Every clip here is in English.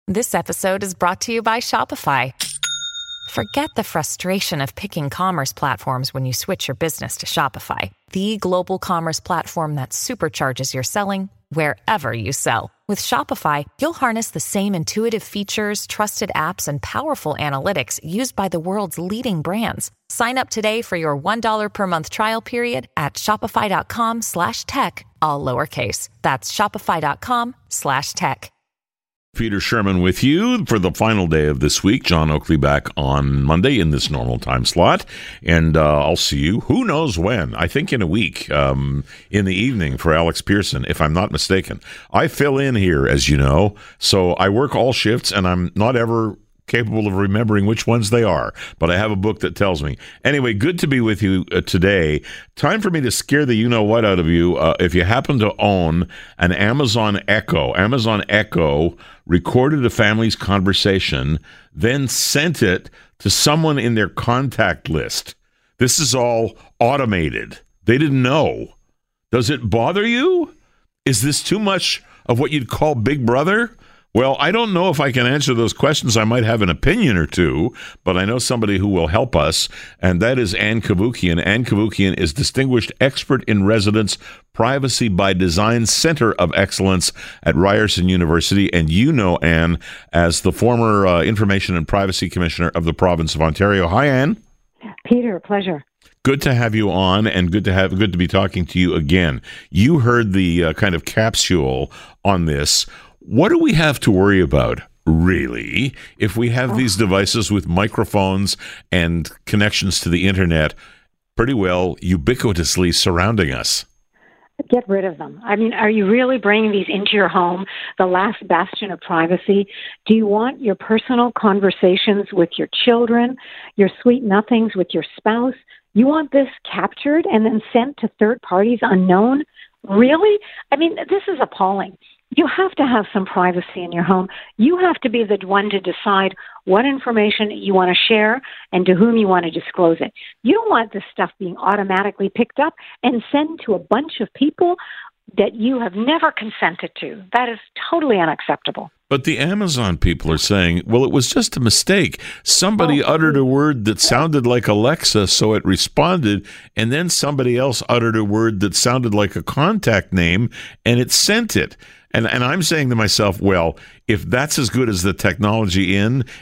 This episode is brought to you by Shopify. Forget the frustration of picking commerce platforms when you switch your business to Shopify, the global commerce platform that supercharges your selling wherever you sell. With Shopify, you'll harness the same intuitive features, trusted apps, and powerful analytics used by the world's leading brands. Sign up today for your $1 per month trial period at shopify.com/tech, all lowercase. That's shopify.com/tech. Peter Sherman with you for the final day of this week. John Oakley back on Monday in this normal time slot. And I'll see you, who knows when, I think in a week, in the evening for Alex Pearson, if I'm not mistaken. I fill in here, as you know, so I work all shifts, and I'm not ever capable of remembering which ones they are, but I have a book that tells me. Anyway, good to be with you today. Time for me to scare the you-know-what out of you. If you happen to own an Amazon Echo recorded a family's conversation, then sent it to someone in their contact list. This is all automated. They didn't know. Does it bother you? Is this too much of what you'd call Big Brother? Well, I don't know if I can answer those questions. I might have an opinion or two, but I know somebody who will help us, and that is Ann Cavoukian. Ann Cavoukian is Distinguished Expert in Residence Privacy by Design Center of Excellence at Ryerson University, and you know Ann as the former Information and Privacy Commissioner of the province of Ontario. Hi, Ann. Peter, a pleasure. Good to have you on, and good to be talking to you again. You heard the kind of capsule on this. What do we have to worry about, really, if we have these devices with microphones and connections to the internet pretty well ubiquitously surrounding us? Get rid of them. I mean, are you really bringing these into your home, the last bastion of privacy? Do you want your personal conversations with your children, your sweet nothings with your spouse? You want this captured and then sent to third parties unknown? Really? I mean, this is appalling. You have to have some privacy in your home. You have to be the one to decide what information you want to share and to whom you want to disclose it. You don't want this stuff being automatically picked up and sent to a bunch of people that you have never consented to. That is totally unacceptable. But the Amazon people are saying, well, it was just a mistake. Somebody uttered a word that sounded like Alexa, so it responded, and then somebody else uttered a word that sounded like a contact name, and it sent it. And I'm saying to myself, well, if that's as good as the technology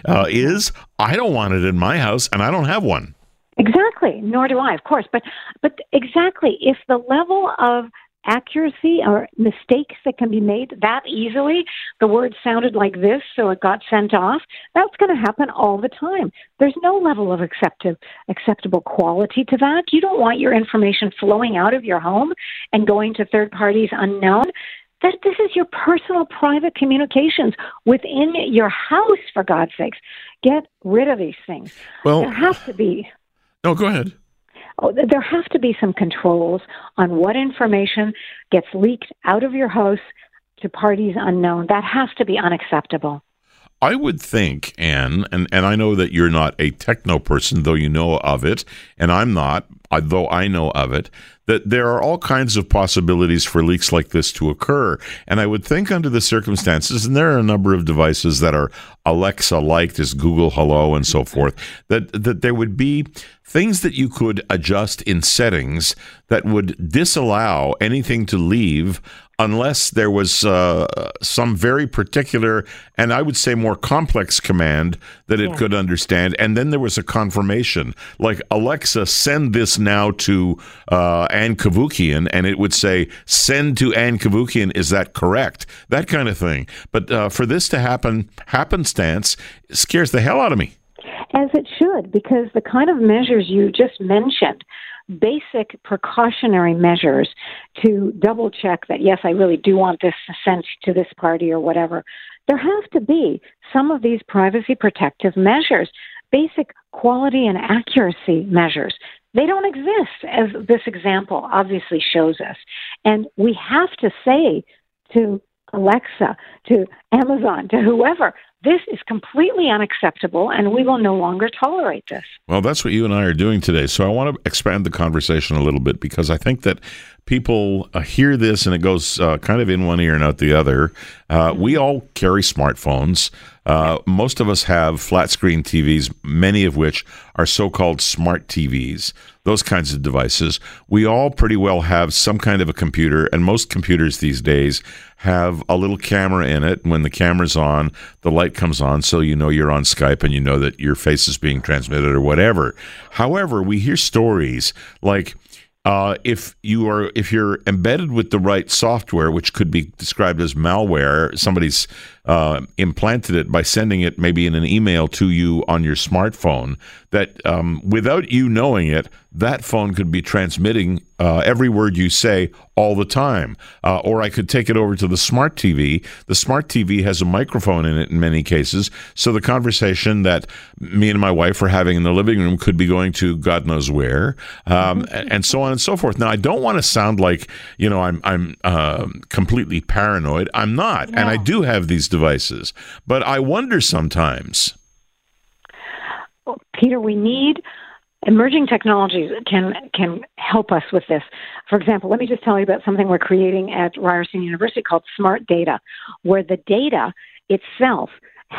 is, I don't want it in my house, and I don't have one. Exactly. Nor do I, of course. But exactly, if the level of accuracy or mistakes that can be made that easily, the word sounded like this, so it got sent off, that's going to happen all the time. There's no level of acceptable quality to that. You don't want your information flowing out of your home and going to third parties unknown. This is your personal private communications within your house, for God's sakes. Get rid of these things. Well, there have to be. No, go ahead. There have to be some controls on what information gets leaked out of your house to parties unknown. That has to be unacceptable. I would think, Anne, and I know that you're not a techno person, though you know of it, and I'm not, though I know of it, that there are all kinds of possibilities for leaks like this to occur. And I would think under the circumstances, and there are a number of devices that are Alexa-like, this Google Hello and so forth, that there would be things that you could adjust in settings that would disallow anything to leave unless there was some very particular, and I would say more complex command that it could understand. And then there was a confirmation, like Alexa, send this now to Ann Cavoukian, and it would say, send to Ann Cavoukian, is that correct? That kind of thing. But for this to happen, happenstance, scares the hell out of me. As it should, because the kind of measures you just mentioned, basic precautionary measures to double check that, yes, I really do want this sent to this party or whatever. There have to be some of these privacy protective measures, basic quality and accuracy measures. They don't exist, as this example obviously shows us. And we have to say to Alexa, to Amazon, to whoever, This is completely unacceptable, and we will no longer tolerate this. Well, that's what you and I are doing today. So I want to expand the conversation a little bit, because I think that people hear this and it goes kind of in one ear and out the other. We all carry smartphones. Most of us have flat screen TVs, many of which are so-called smart TVs, those kinds of devices. We all pretty well have some kind of a computer, and most computers these days have a little camera in it. When the camera's on, the light comes on, so you know you're on Skype and you know that your face is being transmitted or whatever. However, we hear stories like if you're embedded with the right software, which could be described as malware, somebody's implanted it by sending it maybe in an email to you on your smartphone, that without you knowing it, that phone could be transmitting every word you say all the time. Or I could take it over to the smart TV. The smart TV has a microphone in it in many cases, so the conversation that me and my wife are having in the living room could be going to God knows where, and so on and so forth. Now, I don't want to sound like, I'm completely paranoid. I'm not, and I do have these devices, but I wonder sometimes. Well, Peter, we need emerging technologies can help us with this. For example, let me just tell you about something we're creating at Ryerson University called Smart Data, where the data itself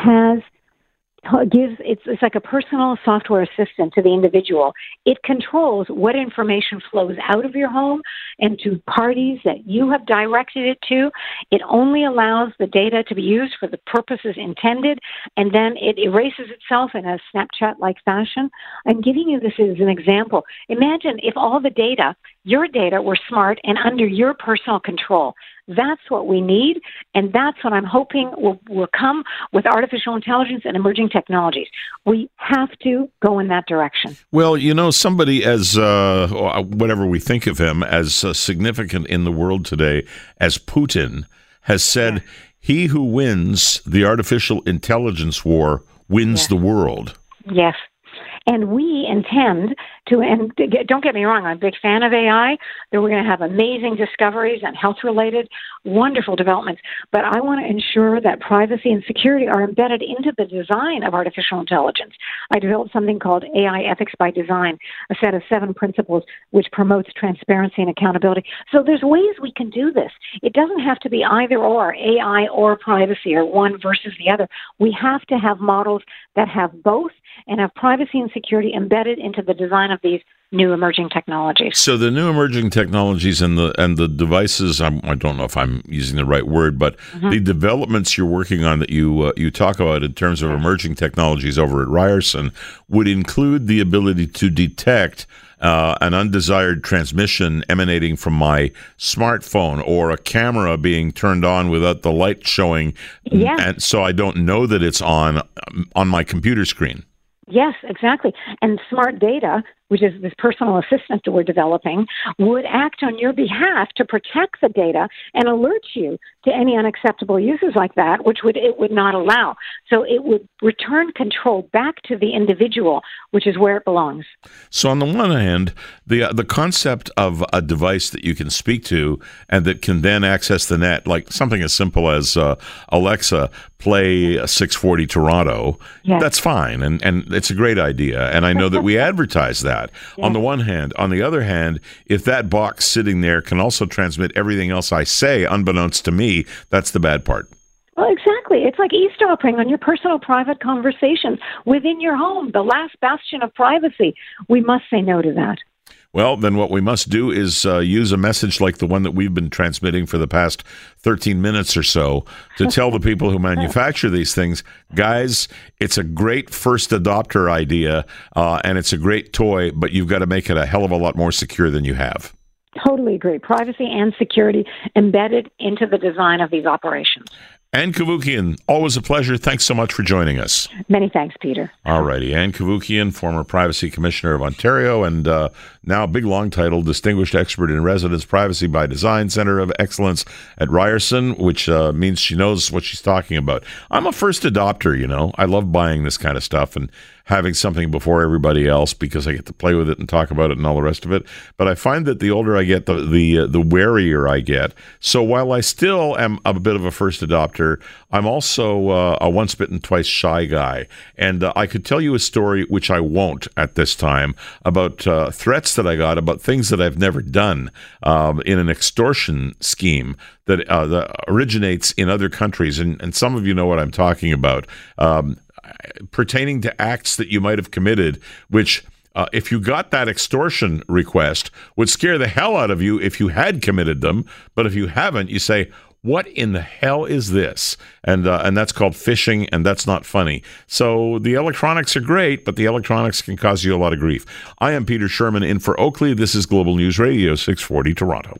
it's like a personal software assistant to the individual. It controls what information flows out of your home and to parties that you have directed it to. It only allows the data to be used for the purposes intended, and then it erases itself in a Snapchat-like fashion. I'm giving you this as an example. Imagine if all the data, your data, were smart and under your personal control. That's what we need, and that's what I'm hoping will come with artificial intelligence and emerging technologies. We have to go in that direction. Well, somebody as, whatever we think of him, as significant in the world today as Putin, has said, he who wins the artificial intelligence war wins the world. Yes. And we intend to, and don't get me wrong, I'm a big fan of AI, that we're going to have amazing discoveries and health-related, wonderful developments. But I want to ensure that privacy and security are embedded into the design of artificial intelligence. I developed something called AI Ethics by Design, a set of 7 principles which promotes transparency and accountability. So there's ways we can do this. It doesn't have to be either or, AI or privacy, or one versus the other. We have to have models that have both and have privacy and security embedded into the design of these new emerging technologies. So the new emerging technologies and the devices, I don't know if I'm using the right word, but the developments you're working on that you talk about in terms of emerging technologies over at Ryerson would include the ability to detect an undesired transmission emanating from my smartphone, or a camera being turned on without the light showing, and so I don't know that it's on my computer screen. Yes, exactly. And Smart Data, which is this personal assistant that we're developing, would act on your behalf to protect the data and alert you to any unacceptable uses like that, which it would not allow. So it would return control back to the individual, which is where it belongs. So on the one hand, the concept of a device that you can speak to and that can then access the net, like something as simple as Alexa, play 640 Toronto, that's fine. And it's a great idea. And I know that we advertise that. On the one hand. On the other hand, if that box sitting there can also transmit everything else I say, unbeknownst to me, that's the bad part. Well, exactly. It's like eavesdropping on your personal private conversations within your home, the last bastion of privacy. We must say no to that. Well, then what we must do is use a message like the one that we've been transmitting for the past 13 minutes or so to tell the people who manufacture these things, guys, it's a great first adopter idea, and it's a great toy, but you've got to make it a hell of a lot more secure than you have. Totally agree. Privacy and security embedded into the design of these operations. Ann Cavoukian, always a pleasure. Thanks so much for joining us. Many thanks, Peter. All righty. Ann Cavoukian, former Privacy Commissioner of Ontario, and now big long title, Distinguished Expert in Residence Privacy by Design, Center of Excellence at Ryerson, which means she knows what she's talking about. I'm a first adopter, I love buying this kind of stuff and having something before everybody else because I get to play with it and talk about it and all the rest of it. But I find that the older I get, the warier I get. So while I still am a bit of a first adopter, I'm also a once bitten, twice shy guy. And I could tell you a story, which I won't at this time, about threats that I got about things that I've never done in an extortion scheme that originates in other countries. And some of you know what I'm talking about, pertaining to acts that you might have committed, which if you got that extortion request, would scare the hell out of you if you had committed them. But if you haven't, you say, what in the hell is this? And that's called phishing, and that's not funny. So the electronics are great, but the electronics can cause you a lot of grief. I am Peter Sherman in for Oakley. This is Global News Radio 640 Toronto.